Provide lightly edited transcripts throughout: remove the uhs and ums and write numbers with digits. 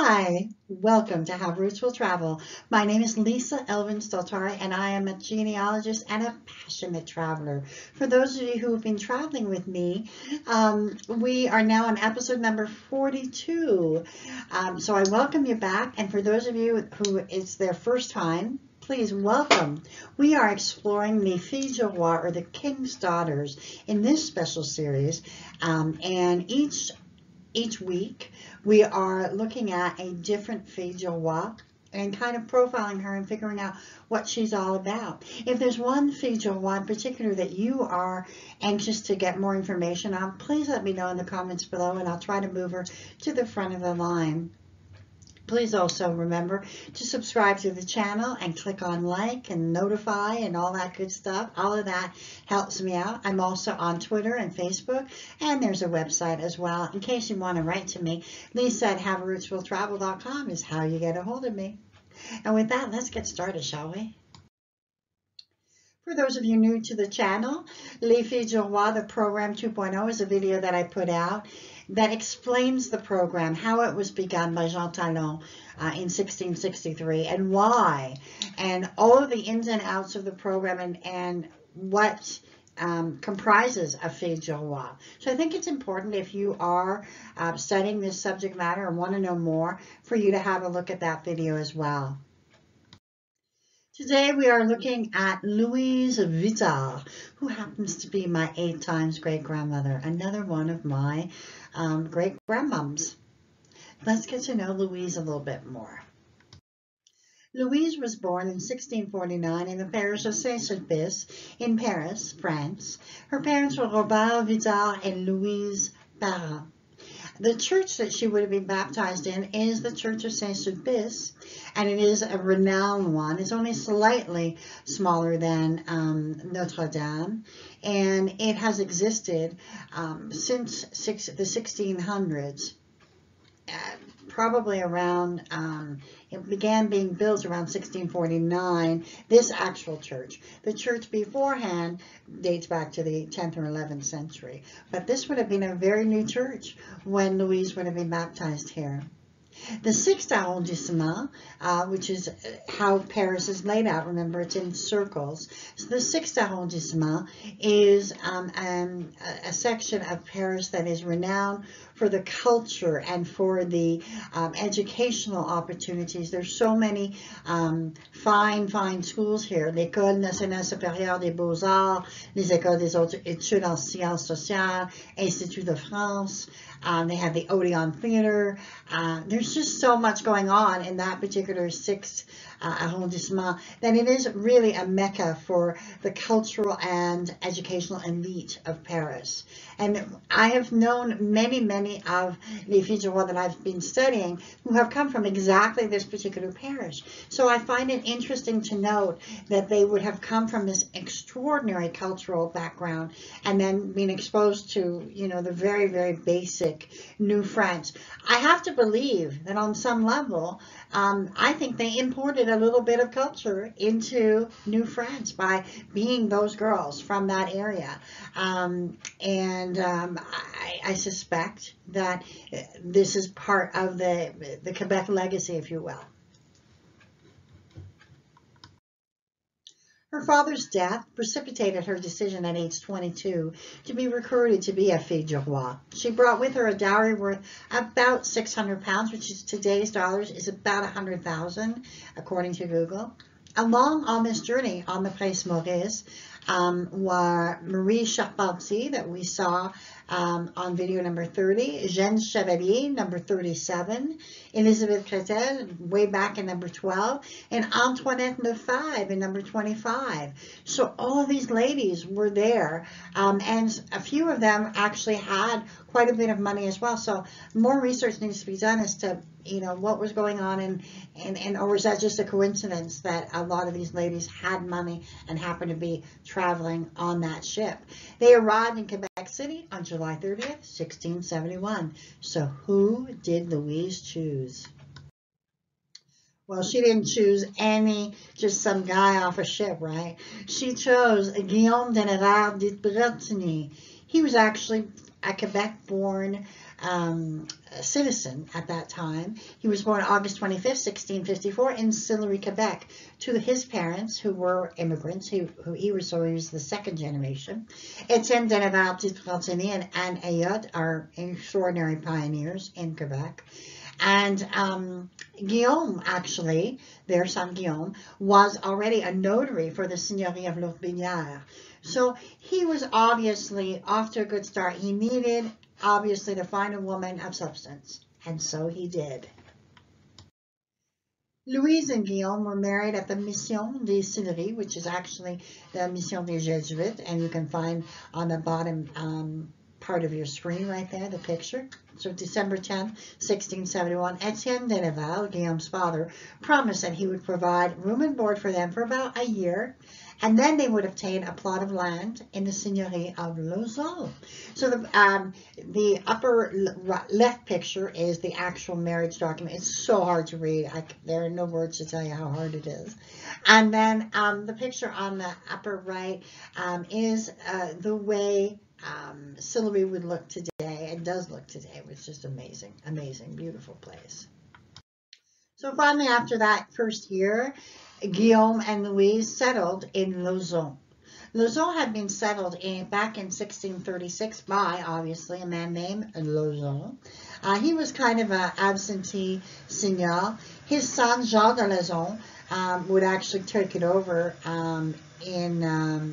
Hi, welcome to How Roots Will Travel. My name is Lisa Elvin Staltari, and I am a genealogist and a passionate traveler. For those of you who have been traveling with me, we are now on episode number 42. So I welcome you back, and for those of you who it's their first time, please welcome. We are exploring the Filles du Roi, or the King's Daughters, in this special series, and each week, we are looking at a different Fille du Roi and kind of profiling her and figuring out what she's all about. If there's one Fille du Roi in particular that you are anxious to get more information on, please let me know in the comments below, and I'll try to move her to the front of the line. Please also remember to subscribe to the channel and click on like and notify and all that good stuff. All of that helps me out. I'm also on Twitter and Facebook, and there's a website as well. In case you want to write to me, Lisa at haverootswilltravel.com is how you get a hold of me. And with that, let's get started, shall we? For those of you new to the channel, Les Filles du Roi, the Program 2.0, is a video that I put out that explains the program, how it was begun by Jean Talon in 1663 and why, and all of the ins and outs of the program and what comprises a Fille du Roi. So I think it's important, if you are studying this subject matter and want to know more, for you to have a look at that video as well. Today we are looking at Louise Vital, who happens to be my 8 times great-grandmother, another one of my great-grandmoms. Let's get to know Louise a little bit more. Louise was born in 1649 in the parish of Saint-Sulpice in Paris, France. Her parents were Robert Vital and Louise Parent. The church that she would have been baptized in is the Church of Saint-Sulpice, and it is a renowned one. It's only slightly smaller than Notre Dame, and it has existed since the 1600s. Probably around, it began being built around 1649, this actual church. The church beforehand dates back to the 10th or 11th century, but this would have been a very new church when Louise would have been baptized here. The 6th arrondissement, which is how Paris is laid out, remember it's in circles. So the 6th arrondissement is a section of Paris that is renowned for the culture and for the educational opportunities. There's so many fine schools here. L'École nationale supérieure des beaux-arts, les écoles des hautes études en sciences sociales, Institut de France. They have the Odeon Theater. There's just so much going on in that particular 6th arrondissement that it is really a mecca for the cultural and educational elite of Paris. And I have known many of les Filles du Roi that I've been studying who have come from exactly this particular parish. So I find it interesting to note that they would have come from this extraordinary cultural background and then been exposed to, you know, the very basic New French. I have to believe that on some level, I think they imported a little bit of culture into New France by being those girls from that area. I suspect that this is part of the Quebec legacy, if you will. Her father's death precipitated her decision at age 22 to be recruited to be a Fille du Roi. She brought with her a dowry worth about 600 pounds, which is today's dollars is about 100,000, according to Google. Along on this journey on the Place Maurice were Marie Charpentier, that we saw on video number 30, Jeanne Chevalier, number 37, Elizabeth Crétel, way back in number 12, and Antoinette Neuffive in number 25. So all of these ladies were there, and a few of them actually had quite a bit of money as well. So more research needs to be done as to, you know, what was going on, and or was that just a coincidence that a lot of these ladies had money and happened to be traveling on that ship. They arrived in Quebec City on July 30th, 1671. So who did Louise choose? Well, she didn't choose just some guy off a ship, right? She chose Guillaume de Nevers de Bretigny. He was actually a Quebec-born citizen at that time. He was born August 25th, 1654 in Sillery, Quebec, to his parents who were immigrants. He was the second generation. Etienne Deneval du Frontenac and Anne Ayotte are extraordinary pioneers in Quebec. And Guillaume, actually, their son Guillaume, was already a notary for the Seigneurie of Lotbinière. So he was obviously off to a good start. He needed, obviously, to find a woman of substance, and so he did. Louise and Guillaume were married at the Mission des Silleries, which is actually the Mission des Jésuites, and you can find on the bottom part of your screen right there, the picture. So December 10th, 1671, Etienne Deneval, Guillaume's father, promised that he would provide room and board for them for about a year, and then they would obtain a plot of land in the Seigneurie of Lauzon. So the upper left picture is the actual marriage document. It's so hard to read. There are no words to tell you how hard it is. And then the picture on the upper right is the way Sillery would look today. It does look today. It's just amazing, amazing, beautiful place. So finally, after that first year, Guillaume and Louise settled in Lauzon. Lauzon had been settled back in 1636 by, obviously, a man named Lauzon. He was kind of an absentee seigneur. His son, Jean de Lauzon, would actually take it over in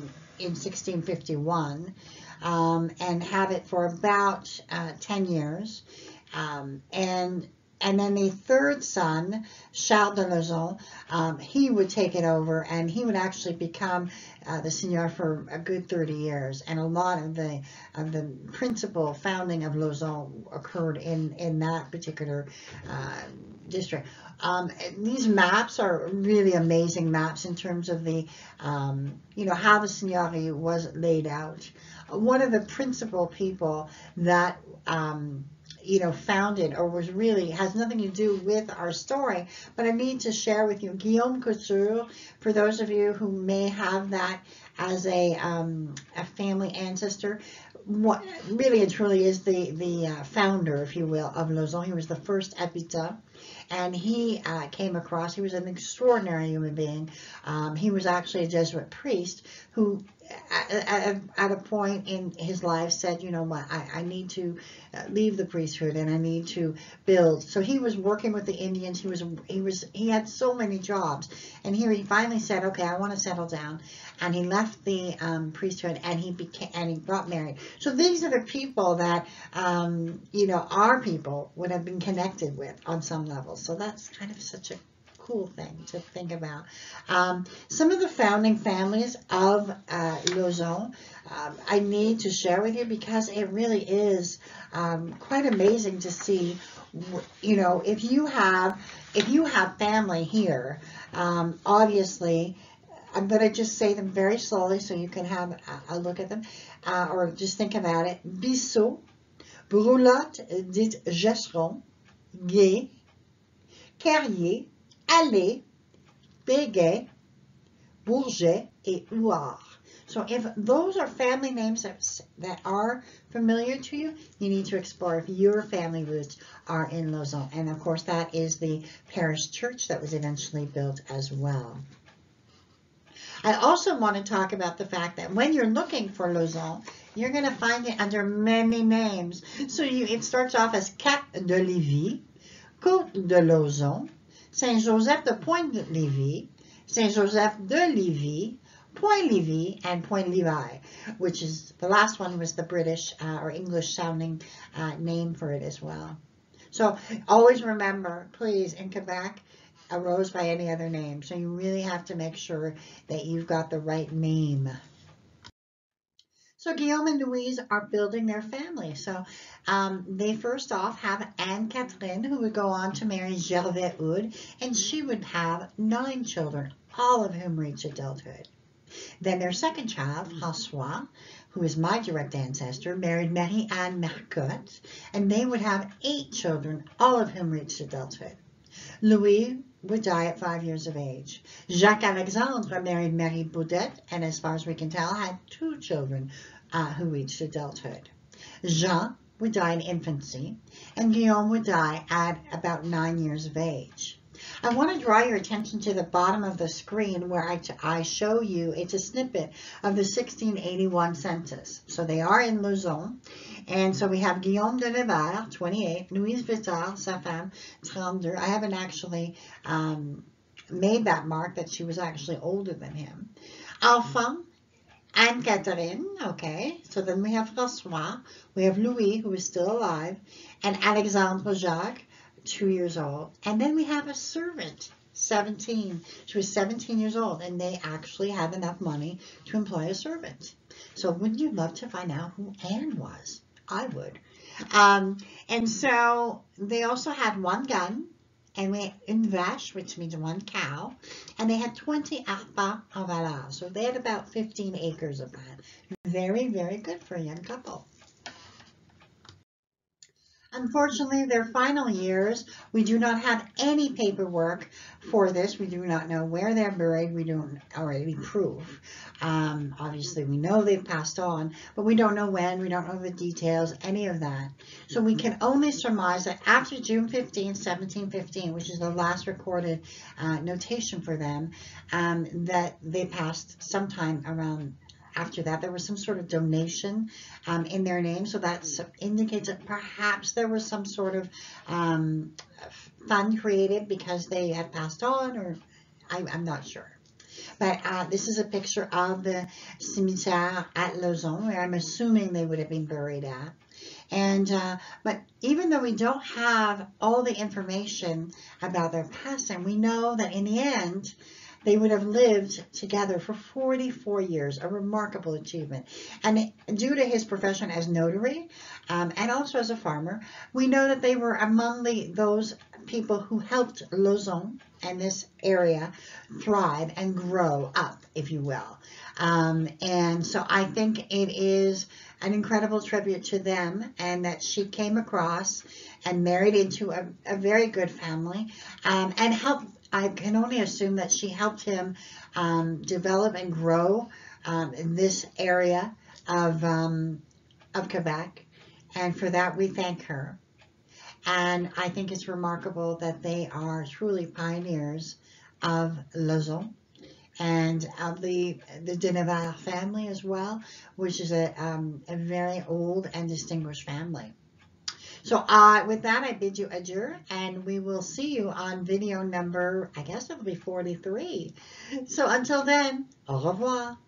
1651 and have it for about 10 years. And then the third son, Charles de Lauzon, he would take it over, and he would actually become the seigneur for a good 30 years. And a lot of the principal founding of Lauzon occurred in that particular district. These maps are really amazing maps in terms of the, how the seigneurie was laid out. One of the principal people that founded, or was really, has nothing to do with our story, but I need to share with you, Guillaume Couture, for those of you who may have that as a family ancestor, what really and truly is the founder, if you will, of Lauzon. He was the first habitant, and he came across, he was an extraordinary human being. He was actually a Jesuit priest who at a point in his life said, you know what, I need to leave the priesthood and I need to build. So he was working with the Indians. He had so many jobs, and here he finally said, okay, I want to settle down, and he left the priesthood and he got married. So these are the people that our people would have been connected with on some level. So that's kind of such a cool thing to think about. Some of the founding families of Lauzon I need to share with you, because it really is quite amazing to see, if you have family here, obviously, I'm going to just say them very slowly so you can have a look at them, or just think about it. Bissot, Broulotte dit Gesseron, Gay, Carrier, Allais, Béguet, Bourget, et Huard. So if those are family names that are familiar to you, you need to explore if your family roots are in Lauzon. And of course, that is the parish church that was eventually built as well. I also want to talk about the fact that when you're looking for Lauzon, you're going to find it under many names. So it starts off as Cap de Lévis, Côte de Lauzon, Saint-Joseph de Pointe-Lévis, Saint-Joseph de Lévis, Point-Lévis, and Point-Levi, which is, the last one was the British or English sounding name for it as well. So always remember, please, in Quebec, arose by any other name. So you really have to make sure that you've got the right name. So Guillaume and Louise are building their family. So they first off have Anne-Catherine, who would go on to marry Gervais Houd, and she would have 9 children, all of whom reached adulthood. Then their second child, François, who is my direct ancestor, married Marie-Anne Marcotte, and they would have 8 children, all of whom reached adulthood. Louis would die at 5 years of age. Jacques-Alexandre married Marie Baudet, and as far as we can tell, had 2 children who reached adulthood. Jean would die in infancy, and Guillaume would die at about 9 years of age. I want to draw your attention to the bottom of the screen where I show you, it's a snippet of the 1681 census. So they are in Lausanne. And so we have Guillaume de Nevers, 28, Louise Vittard, sa femme, 32. I haven't actually made that mark that she was actually older than him. Alphonse, Anne-Catherine, okay. So then we have François, we have Louis, who is still alive, and Alexandre Jacques, 2 years old. And then we have a servant, 17. She was 17 years old, and they actually had enough money to employ a servant. So wouldn't you love to find out who Anne was? I would. And so they also had one gun, and une vache, which means one cow, and they had 20 arpents en valeur. So they had about 15 acres of land. Very, very good for a young couple. Unfortunately, their final years, we do not have any paperwork for this. We do not know where they're buried. We don't already prove. Obviously, we know they've passed on, but we don't know when. We don't know the details, any of that. So we can only surmise that after June 15, 1715, which is the last recorded notation for them, that they passed sometime around. After that, there was some sort of donation in their name, so that indicates that perhaps there was some sort of fund created because they had passed on, or I'm not sure. But this is a picture of the cimetière at Lausanne, where I'm assuming they would have been buried at. And but even though we don't have all the information about their passing, we know that in the end, they would have lived together for 44 years, a remarkable achievement. And due to his profession as notary and also as a farmer, we know that they were among those people who helped Lausanne and this area thrive and grow up, if you will. And so I think it is an incredible tribute to them, and that she came across and married into a very good family and helped. I can only assume that she helped him develop and grow in this area of Quebec, and for that we thank her. And I think it's remarkable that they are truly pioneers of Lausanne and of the de Nevers family as well, which is a very old and distinguished family. So with that, I bid you adieu, and we will see you on video number, I guess it'll be 43. So until then, au revoir.